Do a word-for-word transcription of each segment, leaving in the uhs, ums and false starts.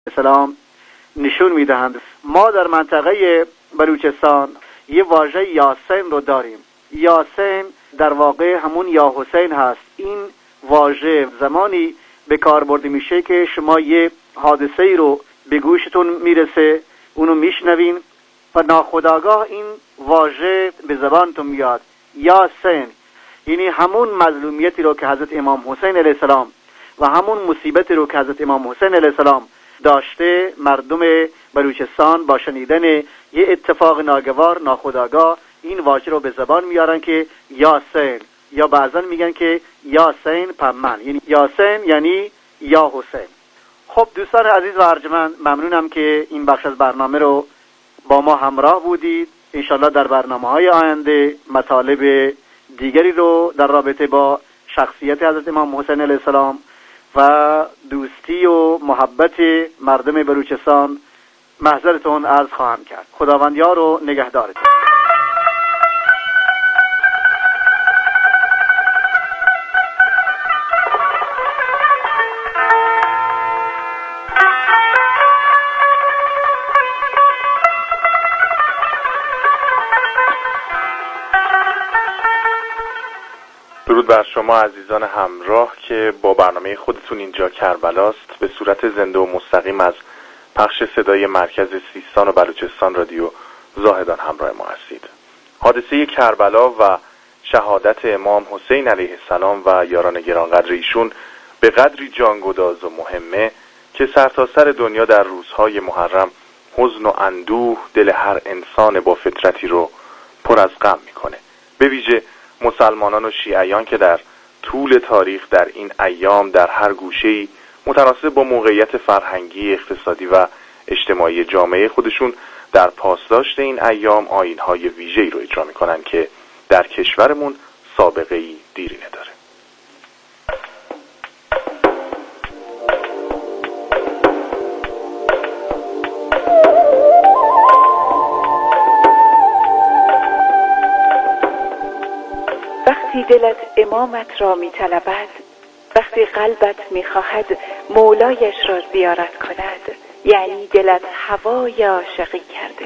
سلام نشون میدهند. ما در منطقه بلوچستان یه واژه یاسین رو داریم. یاسین در واقع همون یا حسین هست. این واژه زمانی به کار برده میشه که شما یه حادثه ای رو به گوشتون میرسه، اونو میشنوین و ناخودآگاه این واژه به زبانتون میاد، یاسین. یعنی همون مظلومیتی رو که حضرت امام حسین علیه السلام و همون مصیبتی رو که حضرت امام حسین علیه السلام داشته، مردم بلوچستان با شنیدن یه اتفاق ناگوار ناخودآگاه این واژه رو به زبان میارن که یاسین، یا بعضا میگن که یاسین پمن، یعنی یاسین یعنی یا حسین. خب دوستان عزیز و ارجمند، ممنونم که این بخش از برنامه رو با ما همراه بودید. انشالله در برنامه های آینده مطالب دیگری رو در رابطه با شخصیت حضرت امام حسین علیه السلام و دوستی و محبت مردم بلوچستان محضرتون عرض خواهم کرد. خداوند یار و نگهدارتون. درود بر شما عزیزان همراه که با برنامه خودتون اینجا کربلاست به صورت زنده و مستقیم از پخش صدای مرکز سیستان و بلوچستان رادیو زاهدان همراه ما هستید. حادثه کربلا و شهادت امام حسین علیه السلام و یاران گرانقدر ایشون به قدری جانگداز و مهمه که سرتاسر سر دنیا در روزهای محرم حزن و اندوه دل هر انسان با فطرتی رو پر از غم میکنه، به ویژه مسلمانان و شیعیان که در طول تاریخ در این ایام در هر گوشه‌ای متناسب با موقعیت فرهنگی، اقتصادی و اجتماعی جامعه خودشون در پاسداشت این ایام آیین‌های ویژه‌ای رو اجرا می‌کنن که در کشورمون سابقه‌ای دیرینه داره. وقتی دلت امامت را می طلبد، وقتی قلبت می خواهد مولایش را زیارت کند، یعنی دلت هوای عاشقی کرده.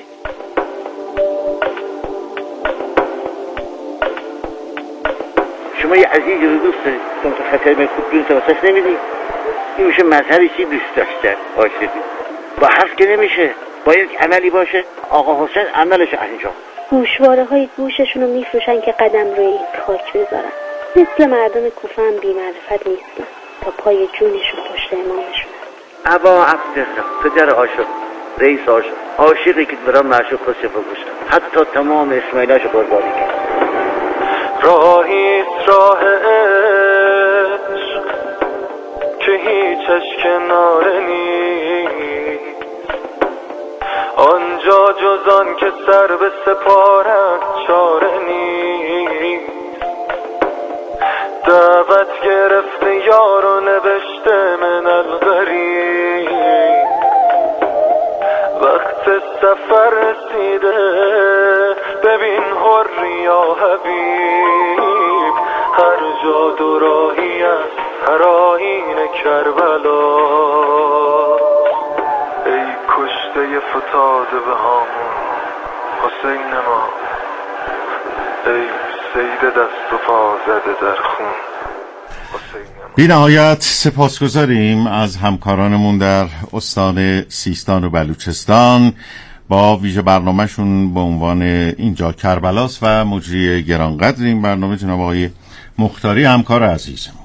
شما یه عزیز رو دوست دارید تو خطر به خود دونست واسش نمیدی؟ این میشه مظهری چی دوست داشتن عاشقی. با حرف که نمیشه، باید عملی باشه. آقا حسین عملش انجام. گوشواره های گوششون رو میفروشن که قدم روی این خاک بذارن. مثل مردم کوفه هم بی معرفت نیستن، تا پای جونشون پشت امامشون. ابا عبدالله پدر عاشق، رئیس عاشق، عاشقی که برام معشوق خود صفا گوشتن، حتی تمام اسماعیلاشو قربانی کرد. راهیست راه عشق که هیچش کناره نیست، آنجا جزان که سر به سپارت چاره نیست. دعوت گرفته یار و نوشته من الغریب، وقت سفر رسیده ببین حر یا حبیب. هر جا دو راهی است هر آیین کربلا، ای کشته فتاده به هامون حسین ما، ای سید دست و پا زده در خون حسین ما. بی نهایت سپاسگزاریم از همکارانمون در استان سیستان و بلوچستان با ویژه برنامهشون به عنوان اینجا کربلاست و مجری گرانقدر این برنامه جناب آقای مختاری همکار عزیزمون.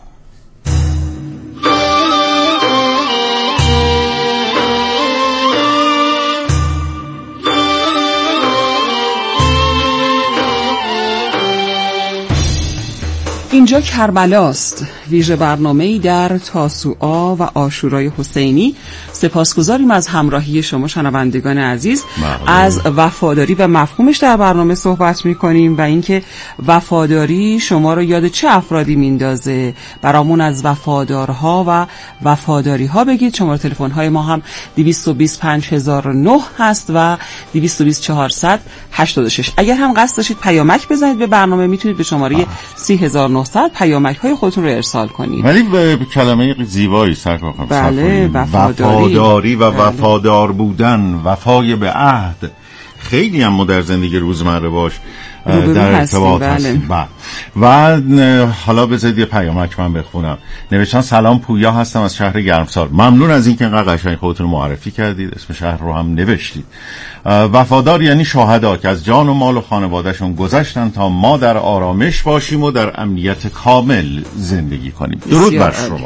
اینجا کربلاست، ویژه برنامه‌ای در تاسوعا و عاشورای حسینی. سپاسگزاریم از همراهی شما شنوندگان عزیز. مقبول. از وفاداری و مفهومش در برنامه صحبت می‌کنیم و اینکه وفاداری شما رو یاد چه افرادی میندازه. برامون از وفادارها و وفاداری‌ها بگید. شماره تلفن‌های ما هم دویست و بیست پنج هزار و نه هست و دویست و بیست چهارصد و هشتاد و شش. اگر هم قصد داشتید پیامک بزنید به برنامه، میتونید به شماره سی هزار و نهصد چهارصد پیامک های خودتون رو ارسال کنید. ولی به کلمه زیبایی سرکار خانم، بله، وفاداری. وفاداری و بله. وفادار بودن، وفای به عهد، خیلی هم ما در زندگی روزمره باش در ارتباط هستیم. بله. و حالا بذارید یه پیامک من بخونم. نوشتن سلام، پویا هستم از شهر گرمسار. ممنون از اینکه اینقدر قشنگ خودتون معرفی کردید، اسم شهر رو هم نوشتید. وفادار یعنی شهدا که از جان و مال و خانوادهشون گذشتن تا ما در آرامش باشیم و در امنیت کامل زندگی کنیم. درود بر شما.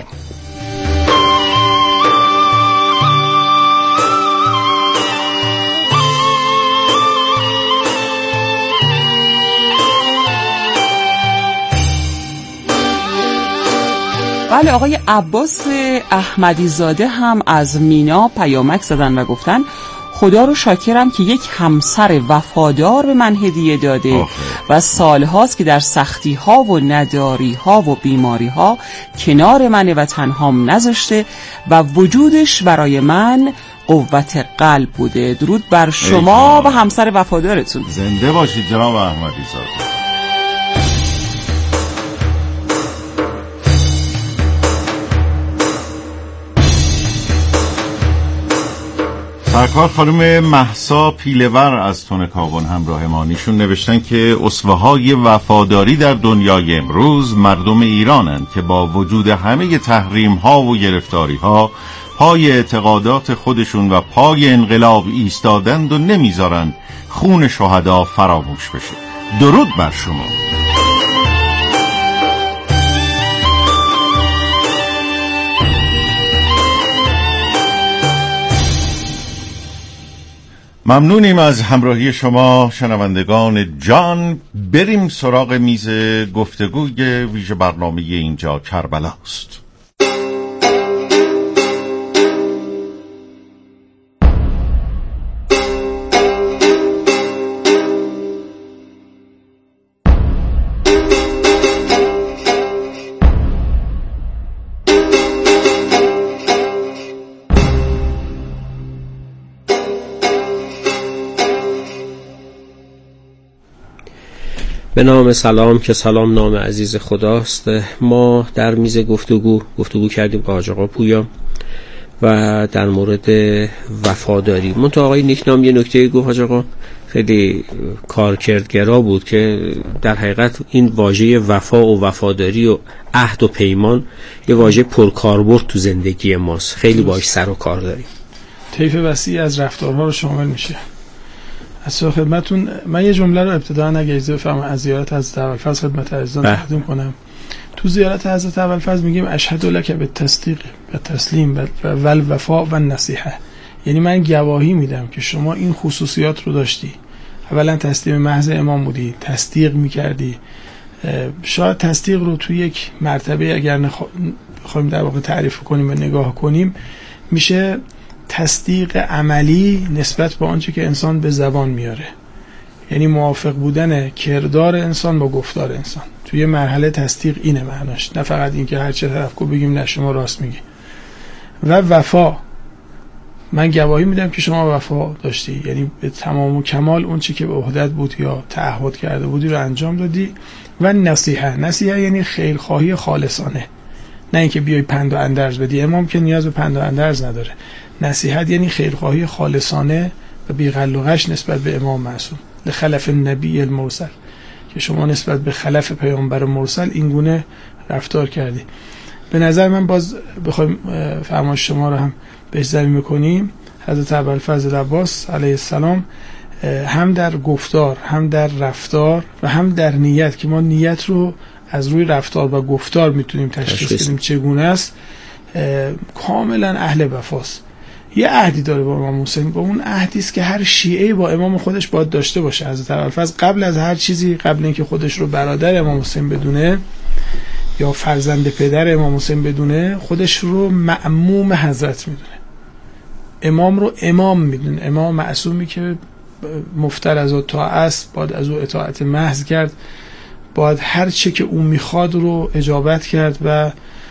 بله، آقای عباس احمدی زاده هم از مینا پیامک زدن و گفتن خدا رو شاکرم که یک همسر وفادار به من هدیه داده آه. و سالهاست که در سختی ها و نداری ها و بیماری ها کنار منه و تنهام نذاشته و وجودش برای من قوت قلب بوده. درود بر شما و همسر وفادارتون. زنده باشید جناب احمدی زاده. سرکار خانم مهسا پیلور از تونکاون همراه ما، ایشون نوشتن که اسوه‌های وفاداری در دنیای امروز مردم ایرانند که با وجود همه تحریم‌ها و گرفتاری‌ها پای اعتقادات خودشون و پای انقلاب ایستادند و نمیذارن خون شهدا فراموش بشه. درود بر شما. ممنونیم از همراهی شما شنوندگان جان. بریم سراغ میز گفتگوی ویژه برنامه اینجا کربلاست. به نام سلام که سلام نام عزیز خداست. ما در میز گفتگو گفتگو کردیم با حاج آقا پویا و در مورد وفاداری. منتها آقای نیکنام یه نکته گفت حاج آقا خیلی کارکردگرا بود که در حقیقت این واژه وفا و وفاداری و عهد و پیمان یه واژه پرکاربرد تو زندگی ماست، خیلی باهاش سر و کار داریم. طیف وسیعی از رفتارها رو شامل میشه. از خدمتون من یه جمله رو ابتداً اگه اجازه بفرمایید از زیارت حضرت ابوالفضل خدمت عزیزان تقدیم کنم. تو زیارت حضرت ابوالفضل میگیم اشهد لک بالتصدیق و تسلیم و الوفاء و النصیحه، یعنی من گواهی میدم که شما این خصوصیات رو داشتی. اولا تسلیم محض امام بودی، تصدیق میکردی. شاید تصدیق رو تو یک مرتبه اگر نخواهیم در واقع تعریف کنیم و نگاه کنیم میشه تصدیق عملی نسبت به آنچه که انسان به زبان میاره، یعنی موافق بودن کردار انسان با گفتار انسان. توی مرحله تصدیق اینه معناش، نه فقط این که هر چه طرف کو بگیم نه شما راست میگی. و وفا، من گواهی میدم که شما وفا داشتی، یعنی به تمام و کمال اون چی که به عهدت بود یا تعهد کرده بودی رو انجام دادی. و نصیحه، نصیحه یعنی خیرخواهی خالصانه، نه اینکه بیای پند و اندرز بدی. امام که نیاز به پند و اندرز نداره. نصیحت یعنی خیرخواهی خالصانه و بی غل و غش نسبت به امام معصوم، لخلف النبی المرسل، که شما نسبت به خلف پیامبر مرسل این گونه رفتار کردی. به نظر من باز بخوایم فرمایش شما رو هم بهش زمین میکنیم، حضرت ابوالفضل عباس علیه السلام هم در گفتار هم در رفتار و هم در نیت، که ما نیت رو از روی رفتار و گفتار میتونیم تشخیص بدیم چگونه است، کاملا اهل وفاست. یه عهدی داره با امام حسین، با اون عهدی است که هر شیعه با امام خودش باید داشته باشه. حضرت ابوالفضل قبل از هر چیزی، قبل اینکه خودش رو برادر امام حسین بدونه یا فرزند پدر امام حسین بدونه، خودش رو مأموم حضرت میدونه، امام رو امام میدونه، امام معصومی که مفتر از اطاعت است، باید از او اطاعت محض کرد، باید هر چه که اون میخواد رو اجابت کرد و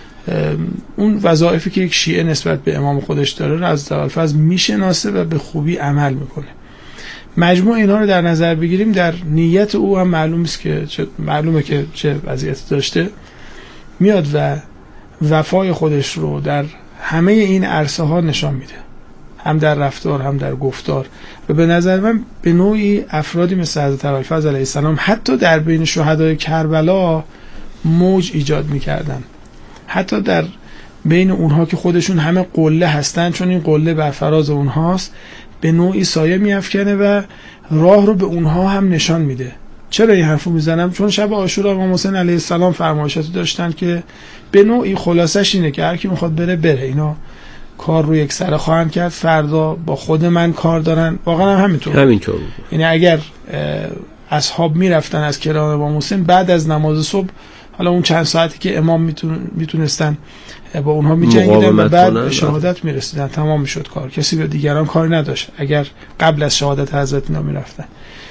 اون وظایفی که یک شیعه نسبت به امام خودش داره رو از ابوالفضل میشناسه و به خوبی عمل میکنه. مجموع اینا رو در نظر بگیریم، در نیت او هم معلوم است که چه معلومه که چه وضعیتی داشته، میاد و وفای خودش رو در همه این عرصه ها نشان میده، هم در رفتار هم در گفتار. و به نظر من به نوعی افرادی مثل حضرت ابوالفضل علیه السلام حتی در بین شهدای کربلا موج ایجاد میکردن، حتی در بین اونها که خودشون همه قله هستن، چون این قله بر فراز اونهاست، به نوعی سایه میافکنه و راه رو به اونها هم نشان میده. چرا این حرفو میزنم؟ چون شب عاشورا امام حسین علیه السلام فرمایشاتی داشتن که به نوعی خلاصش اینه که هر کی میخواد بره بره، اینا کار رو یک سره خواهند کرد، فردا با خود من کار دارن. واقعا هم همینطور همینطور یعنی اگر اصحاب میرفتن از کرام امام حسین بعد از نماز صبح، حالا اون چند ساعتی که امام میتون میتونستن با اونها میجنگیدن و بعد به شهادت میرسیدن، تمام میشد کار، کسی به دیگران کاری نداشت اگر قبل از شهادت حضرت اینا میرفتن.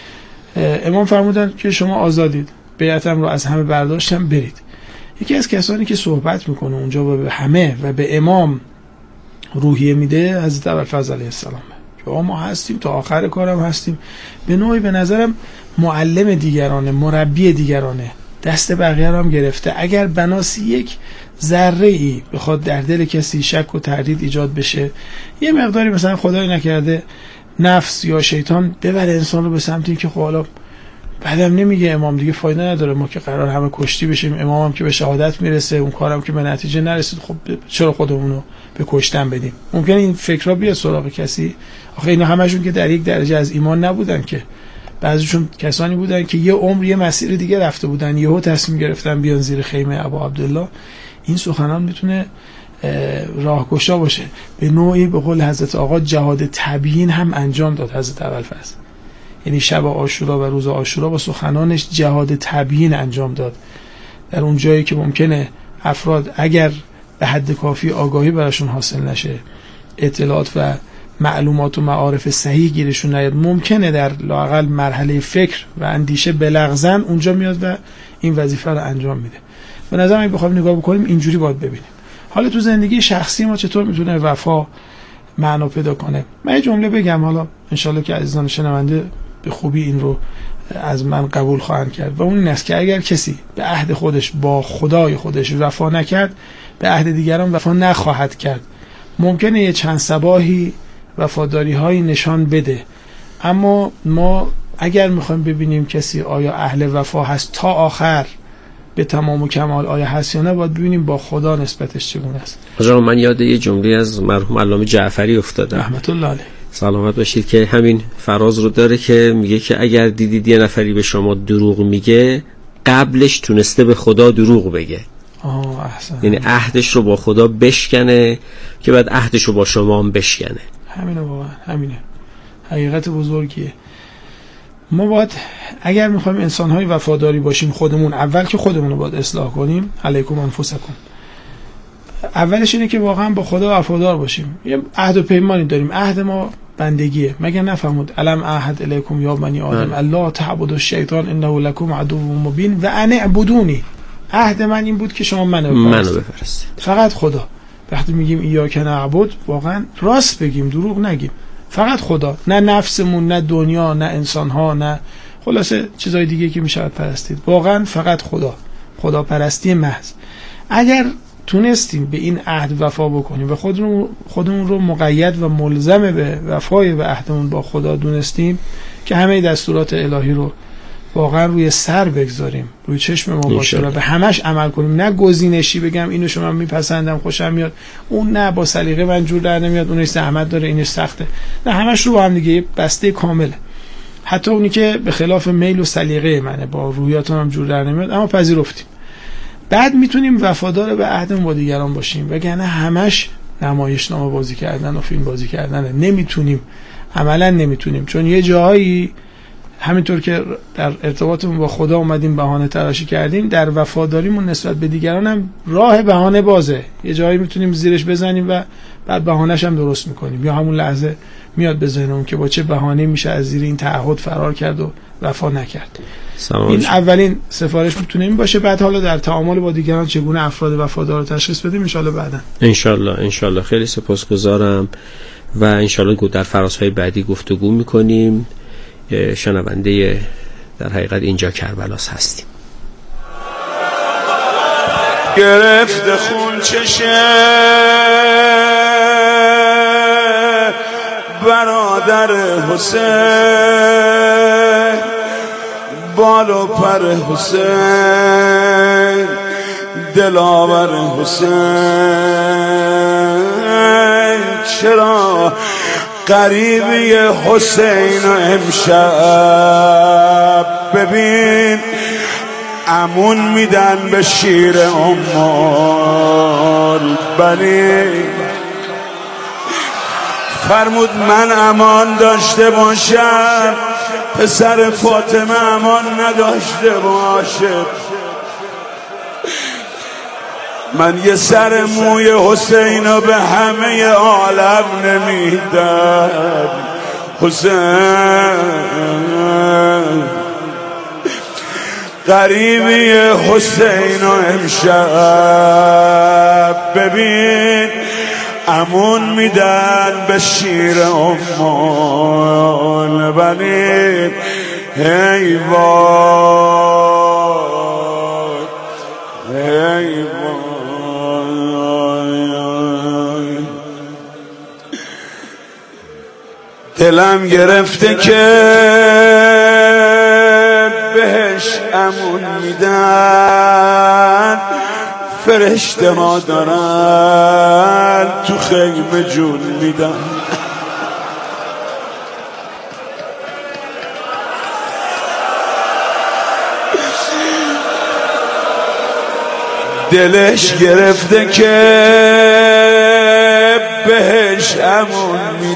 امام فرمودن که شما آزادید، بیعتم رو از همه برداشتم، برید. یکی از کسانی که صحبت میکنه اونجا و به همه و به امام روحیه میده حضرت ابوالفضل علیه السلام، که ما هستیم تا آخر کارم هستیم. به نوعی به نظرم معلم دیگرانه، مربی دیگرانه، دست بقیه رو هم گرفته. اگر بناسی یک ذره ای بخواد در دل کسی شک و تردید ایجاد بشه، یه مقداری مثلا خدای نکرده نفس یا شیطان ببره انسان رو به سمتی که خب حالا بعدم نمیگه امام دیگه فایده نداره، ما که قرار همه کشتی بشیم، امام هم که به شهادت میرسه، اون کارم که به نتیجه نرسید، خب چرا خودمون رو به کشتن بدیم؟ ممکنه این فکرها بیاد سراغ کسی. آخه اینا همشون که در یک درجه از ایمان نبودن که، بعضیشون کسانی بودن که یه عمر یه مسیر دیگه رفته بودن، یهو تصمیم گرفتن بیان زیر خیمه ابا عبدالله. این سخنان میتونه راهگشا باشه. به نوعی به قول حضرت آقا جهاد تبیین هم انجام داد حضرت ابوالفضل، یعنی شب عاشورا و روز عاشورا با سخنانش جهاد تبیین انجام داد در اون جایی که ممکنه افراد اگر به حد کافی آگاهی براشون حاصل نشه، اطلاعات و معلومات و معارف صحیح گیرشون نیاد، ممکنه در لااقل مرحله فکر و اندیشه بلغزن، اونجا میاد و این وظیفه رو انجام میده. به نظر من بخوایم نگاه بکنیم اینجوری باید ببینیم. حالا تو زندگی شخصی ما چطور میتونه وفا معنا پیدا کنه؟ من یه جمله بگم، حالا انشالله که عزیزان شنونده به خوبی این رو از من قبول خواهند کرد، و اون این است که اگر کسی به عهد خودش با خدای خودش وفا نکرد، به عهد دیگران وفا نخواهد کرد. ممکنه یه چند صباحی وفاداری هایی نشان بده، اما ما اگر میخوایم ببینیم کسی آیا اهل وفا هست تا آخر به تمام و کمال آیا هست یا نه، باید ببینیم با خدا نسبتش چگونه است. آقا من یاد یه جمله از مرحوم علامه جعفری افتاده رحمت الله علیه، سلامت باشید، که همین فراز رو داره که میگه که اگر دیدید یه نفری به شما دروغ میگه، قبلش تونسته به خدا دروغ بگه. آه احسن. یعنی عهدش رو با خدا بشکنه که بعد عهدش رو با شما هم بشکنه. همینه واقعا، همینه حقیقت بزرگیه. ما باید اگر میخوایم انسان‌های وفاداری باشیم، خودمون اول که خودمون رو باید اصلاح کنیم. علیکم انفسکم. اولش اینه که واقعا با خدا وفادار باشیم. یه عهد و پیمانی داریم، عهد ما بندگیه. مگر نفهمید الم عهد الیکم یا بنی آدم الله تعبدوا الشیطان انه لکم عدو مبین و ان اعبدونی. عهد من این بود که شما منو بپرستید، فقط خدا. وقتی میگیم ایاک نعبد، واقعا راست بگیم، دروغ نگیم، فقط خدا، نه نفسمون، نه دنیا، نه انسان‌ها، نه خلاصه چیزای دیگه که میشه پرستید. واقعا فقط خدا، خدا پرستی محض. اگر تونستیم به این عهد وفا بکنیم و خودمون خودمون رو مقید و ملزم به وفای به عهدمون با خدا دونستیم که همه دستورات الهی رو واقعا روی سر بگذاریم، روی چشم ما باشه و به همش عمل کنیم، نه گزینشی بگم اینو شما میپسندم خوشم میاد، اون نه با سلیقه من جور در نمیاد، اونش زحمت داره اینش سخته، نه همش رو با هم دیگه بسته کامله. حتی اونی که به خلاف میل و سلیقه منه، با روحیاتم هم جور در نمیاد، اما پذیرفتیم. بعد میتونیم وفادار به عهدمون با دیگران باشیم، وگرنه همش نمایشنامه بازی کردن و فیلم بازی کردن. نمیتونیم، عملا نمیتونیم، چون یه جایی همینطور که در ارتباطمون با خدا اومدیم بهانه تراشی کردیم، در وفاداریمون نسبت به دیگران هم راه بهانه بازه. یه جایی میتونیم زیرش بزنیم و بعد بهانه‌ش هم درست میکنیم، یا همون لحظه میاد به ذهنمون که با چه بهانه‌ای میشه از زیر این تعهد فرار کرد و وفا نکرد. این اولین سفارش میتونه این باشه. بعد حالا در تعامل با دیگران چگونه افراد وفادار رو تشخیص بدیم ان شاءالله بعداً. ان شاءالله ان شاءالله. خیلی سپاسگزارم و ان شاءالله در فرازهای بعدی گفتگو میکنیم. شنونده در حقیقت اینجا کربلاس هستیم. گرفت خون چشه برادر حسین، بال و پر حسین، دلاور حسین، چرا قریبی حسین امشب ببین امون میدن به شیر امال بنی. فرمود من امان داشته باشم، پسر فاطمه امان نداشته باشه. من یه سر موی حسین رو به همه عالم نمیدم. حسین قریبی حسین رو امشب ببین امون میدن به شیر امان بنی. هی وای هی وای دلم گرفته که بهش امون میدن، فرشته ها دارن تو خیمه جون میدن. دلش گرفته که بهش امون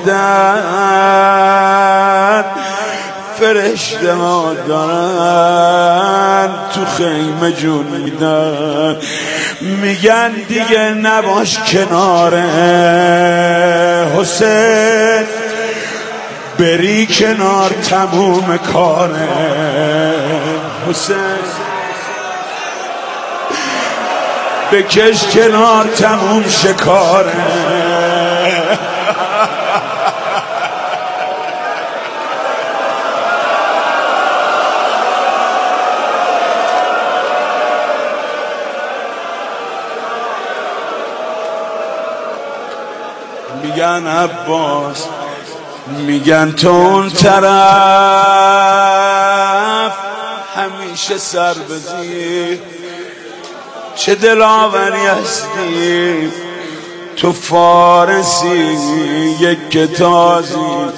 میدن، فرشته ها دارن تو خیمه جون میدن. میگن دیگه نباش کنار حسین، بری کنار تموم کار حسین، بکش کنار تموم شکاره. میگن عباس، میگن تو اون طرف همیشه سر بزی، چه دلاوری هستی تو فارسی یک تازی.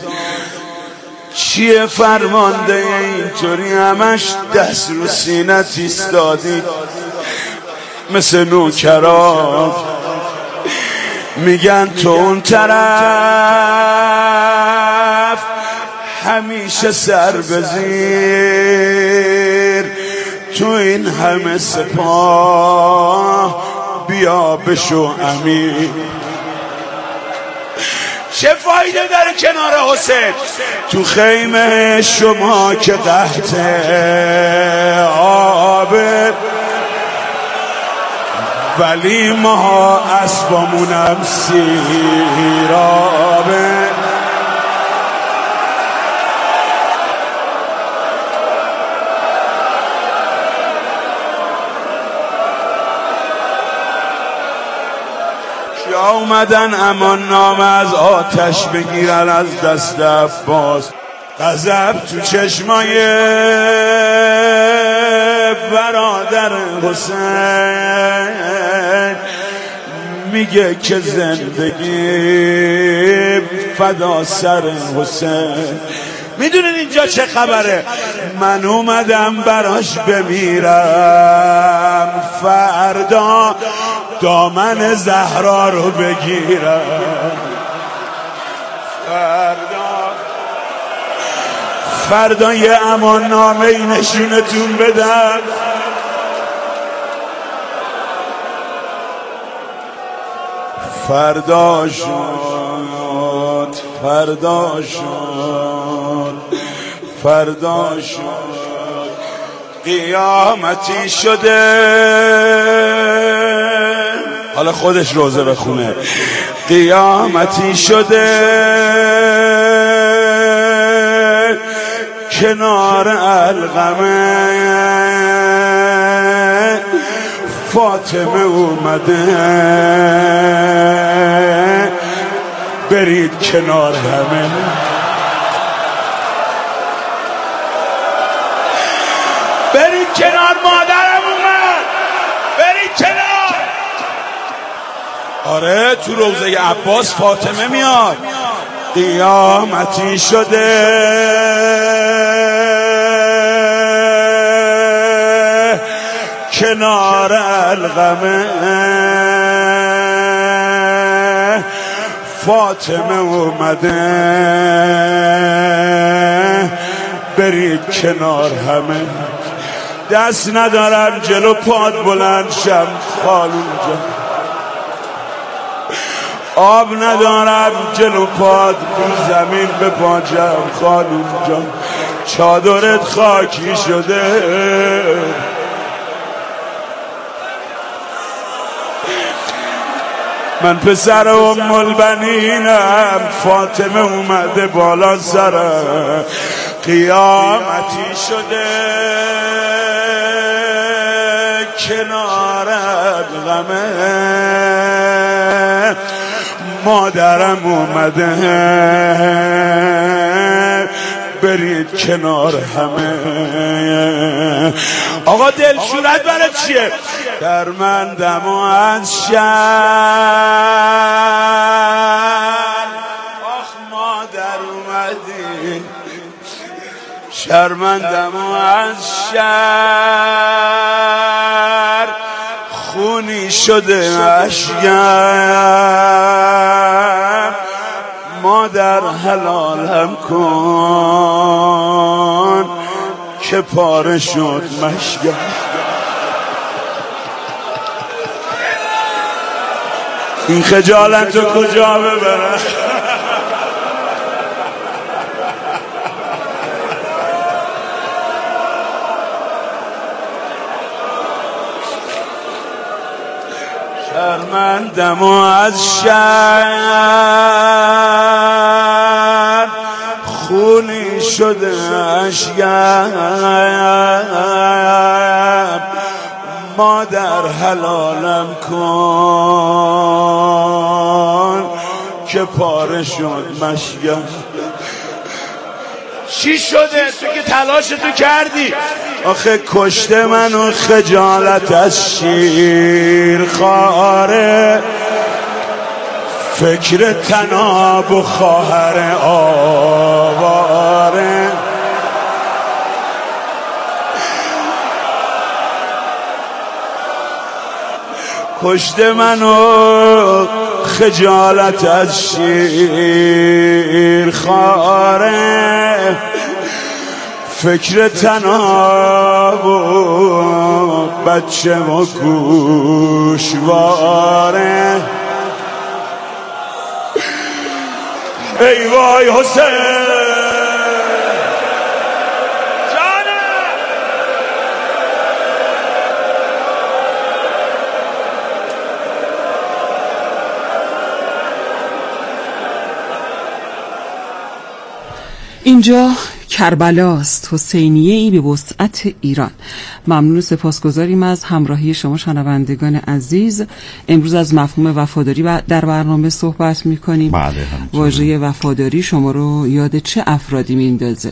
چیه فرمانده اینطوری همش دست رو سینت ایستادی مثل نوکران؟ میگن تو اون طرف همیشه سر بزیر، تو این همه سپاه بیا بشو امیر. چه فایده داره کنار حسین؟ تو خیمه شما که قحط آبه، ولی ما اسبامونم سیرابه. کیا اومدن امان نامه از آتش بگیرن از دست عباس؟ غضب تو چشمای برادر حسین، میگه که زندگی فدا سر حسین. میدونین اینجا چه خبره؟ من اومدم براش بمیرم، فردا دامن زهرا رو بگیرم، فردا فردا یه امان نامه ای نشونتون بدم. فردا شد فردا شد فردا شد قیامتی شده. حالا خودش روزه بخونه. قیامتی شده کنار القمه فاطمه اومده برید کنار همه برید کنار مادرم اومد برید کنار آره تو روضه عباس فاطمه میاد قیامتی شده کنار القمه فاطمه اومده برید کنار همه دست ندارم جلو پاد بلند شم خالون جان آب ندارم جلو پاد زمین به پاجم خالون جان چادرت خاکی شده من پسر ام البنینم فاطمه اومده بالا سرم قیامتی شده کنار القمه مادرم اومده برید کنار همه آقا دلشورت برای چیه درمندم و از شر آخ مادر اومدی شرمندم و از شر خونی شده اشگم مادر حلالم کن که پاره شد مشگم این خجالت رو کجا ببرم شرمندم و از شر خونی شده اشگم مادر حلالم کن که پاره شد مشگم چی شده تو که تلاشتو کردی آخه کشته منو خجالت از شیر خاره فکر تناب و خواهر آواره کشته منو خجالت از شیر خاره فکر تناب و بچه و گوشواره ای وای حسین اینجا کربلاست، حسینیه ای به وسعت ایران. ممنون و سپاسگزاریم از همراهی شما شنوندگان عزیز. امروز از مفهوم وفاداری و در برنامه صحبت میکنیم. بله، واژه وفاداری شما رو یاد چه افرادی میندازه؟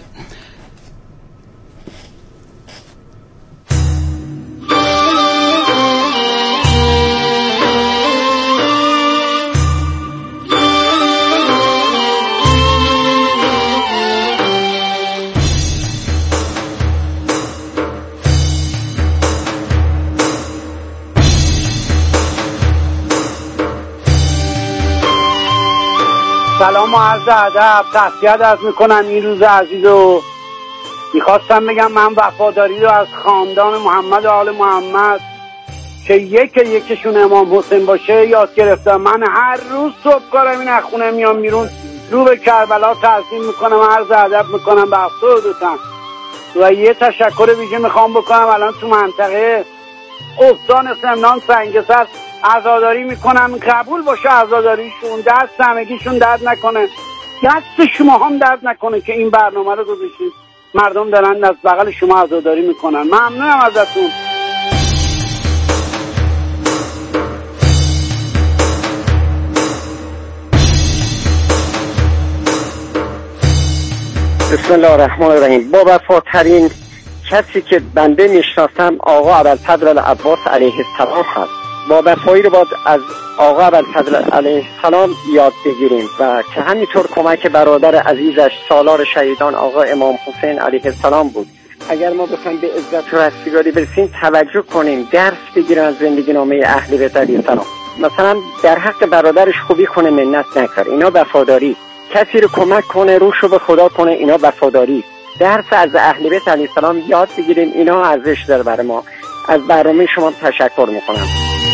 سلام و عرض ادب. تسلیت عرض میکنم این روز عزیز و میخواستم بگم من وفاداری رو از خاندان محمد و آل محمد که یک یکشون امام حسین باشه یاد گرفتم. من هر روز صبح کارم این از خونه میام بیرون رو به کربلا تعظیم میکنم، عرض ادب میکنم به افسردتن. و یه تشکر ویژه میخوام بکنم الان تو منطقه استان سمنان سنگسر عزاداری میکنم، قبول باشه عزاداریشون، دست همگیشون درد نکنه، دست شما هم درد نکنه که این برنامه رو گذاشتید. مردم دارن از بغل شما عزاداری میکنن. ممنونم ازتون. بسم الله الرحمن الرحیم. با وفاترین کسی که بنده میشناسم آقا ابوالفضل العباس علیه السلام هست. با وفایی رو باید از آقا ابوالفضل علیه السلام یاد بگیریم و که همینطور کمک برادر عزیزش سالار شهیدان آقا امام حسین علیه السلام بود. اگر ما بخوایم به عزت و رستگاری برسیم توجه کنیم، درس بگیریم از زندگی نامه اهل بیت علیه السلام. مثلا در حق برادرش خوبی کنه، منت نکره، اینا وفاداری. کسی رو کمک کنه، روش رو به خدا کنه، اینا وفاداری. درس از اهل بیت علیه السلام یاد بگیریم، اینا ارزش داره برای ما. از برنامه شما تشکر میکنم.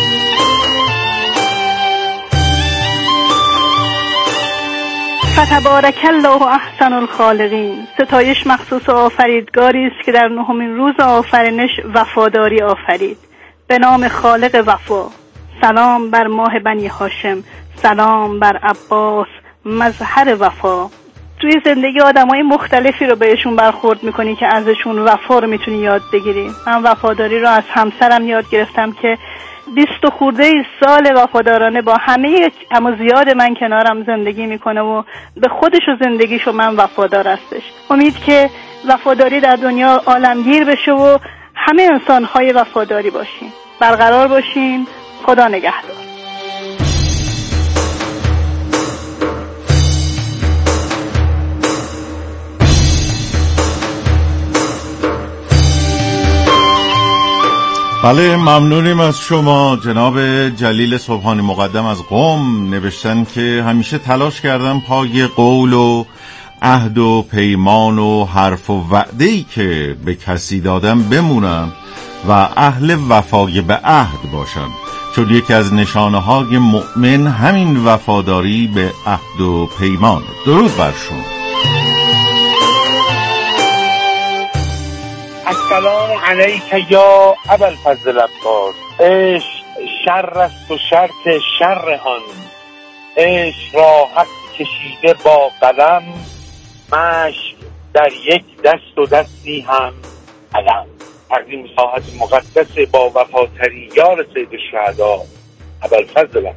فتبارک الله احسن الخالقین. ستایش مخصوص آفریدگاری است که در نهمین روز آفرینش وفاداری آفرید. به نام خالق وفا. سلام بر ماه بنی هاشم، سلام بر عباس مظهر وفا. توی زندگی آدمای مختلفی رو بهشون برخورد میکنی که ازشون وفا رو میتونی یاد بگیری. من وفاداری رو از همسرم یاد گرفتم که بیست و خورده سال وفادارانه با همه اما زیاد من کنارم زندگی میکنه و به خودش و زندگیشو من وفادار هستش. امید که وفاداری در دنیا عالمگیر بشه و همه انسانهای وفاداری باشین. برقرار باشین. خدا نگهدار. بله، ممنونیم از شما. جناب جلیل صبحانی مقدم از قم نوشتن که همیشه تلاش کردم پای قول و عهد و پیمان و حرف و وعده‌ای که به کسی دادم بمونم و اهل وفای به عهد باشم، چون یکی از نشانه‌های مؤمن همین وفاداری به عهد و پیمان. درود بر شما. السلام علیک یا ابوالفضل العباس. عشق شر است و شرط شر آن، عشق را حق کشیده با قلم، مشق در یک دست و دستی هم علم. تقدیم ساحت مقدس با وفاترین یار سید الشهدا ابوالفضل العباس.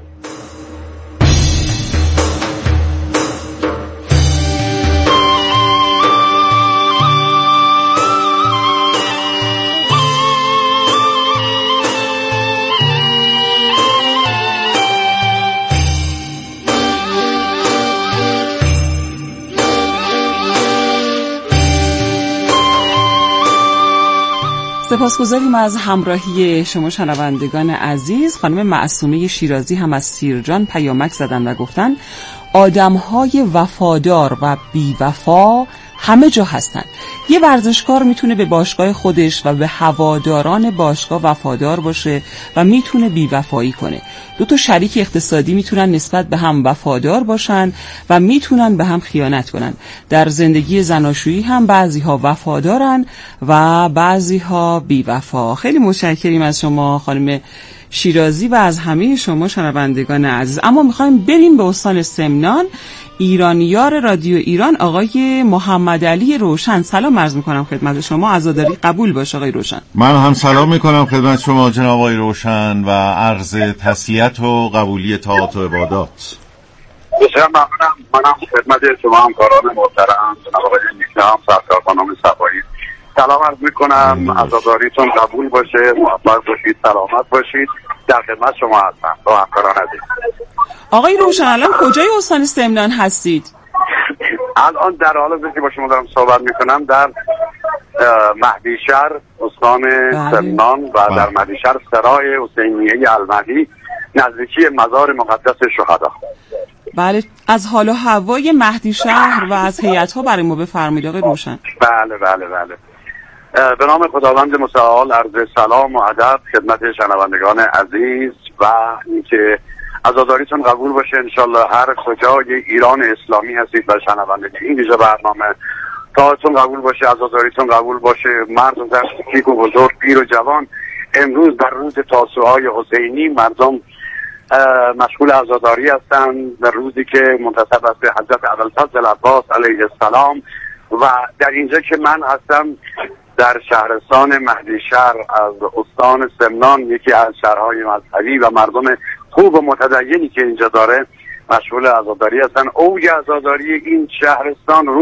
سپاسگزاریم از همراهی شما شنوندگان عزیز. خانم معصومه شیرازی هم از سیرجان پیامک زدن و گفتن آدم‌های وفادار و بی‌وفا همه جا هستن. یه ورزشکار میتونه به باشگاه خودش و به هواداران باشگاه وفادار باشه و میتونه بی‌وفایی کنه. دو تا شریک اقتصادی میتونن نسبت به هم وفادار باشن و میتونن به هم خیانت کنن. در زندگی زناشویی هم بعضی‌ها وفادارن و بعضی‌ها بی‌وفا. خیلی متشکریم از شما خانم شیرازی و از همه شما شنوندگان عزیز. اما میخوایم بریم به استان سمنان. ایرانیار رادیو ایران آقای محمد علی روشن. سلام عرض میکنم خدمت شما. عزاداری قبول باشه آقای روشن. من هم سلام میکنم خدمت شما جناب آقای روشن و عرض تسلیت و قبولی طاعات و عبادات. بسیار ممنونم. منم خدمت شما همکاران محترم جناب آقای نیکنام سرکار خانم صفایی سلام عرض میکنم. عزاداریتون قبول باشه، موفق باشید، سلامت باشید. در خدمت شما هستم با همکاران عزیز. آقای روشن الان کجای استان سمنان هستید؟ الان در حال که با شما دارم صحبت میکنم در مهدیشهر استان سمنان و در مهدیشهر سرای حسینیه المهدی نزدیکی مزار مقدس شهدا. بله، از حال و هوای مهدیشهر و از هیئت‌ها برای ما بفرمایید آقای روشن. بله بله بله. به نام خداوند متعال عرض سلام و ادب خدمت شنوندگان عزیز و اینکه عزاداریتون قبول باشه انشالله. هر کجای ایران اسلامی هستید و شنوندگی این ویژه برنامه طاعتون قبول باشه، عزاداریتون قبول باشه. مردم در کوچیک و بزرگ، پیر و جوان، امروز در روز تاسوعای حسینی مردم مشغول عزاداری هستند، در روزی که منتسب است به حضرت ابوالفضل العباس علیه السلام و در اینجا که من هستم در شهرستان مهدیشهر از استان سمنان، یکی از شهرهای مذهبی و مردم خوب و متدینی که اینجا داره، مشغول عزاداری هستن. اوج عزاداری این شهرستان رو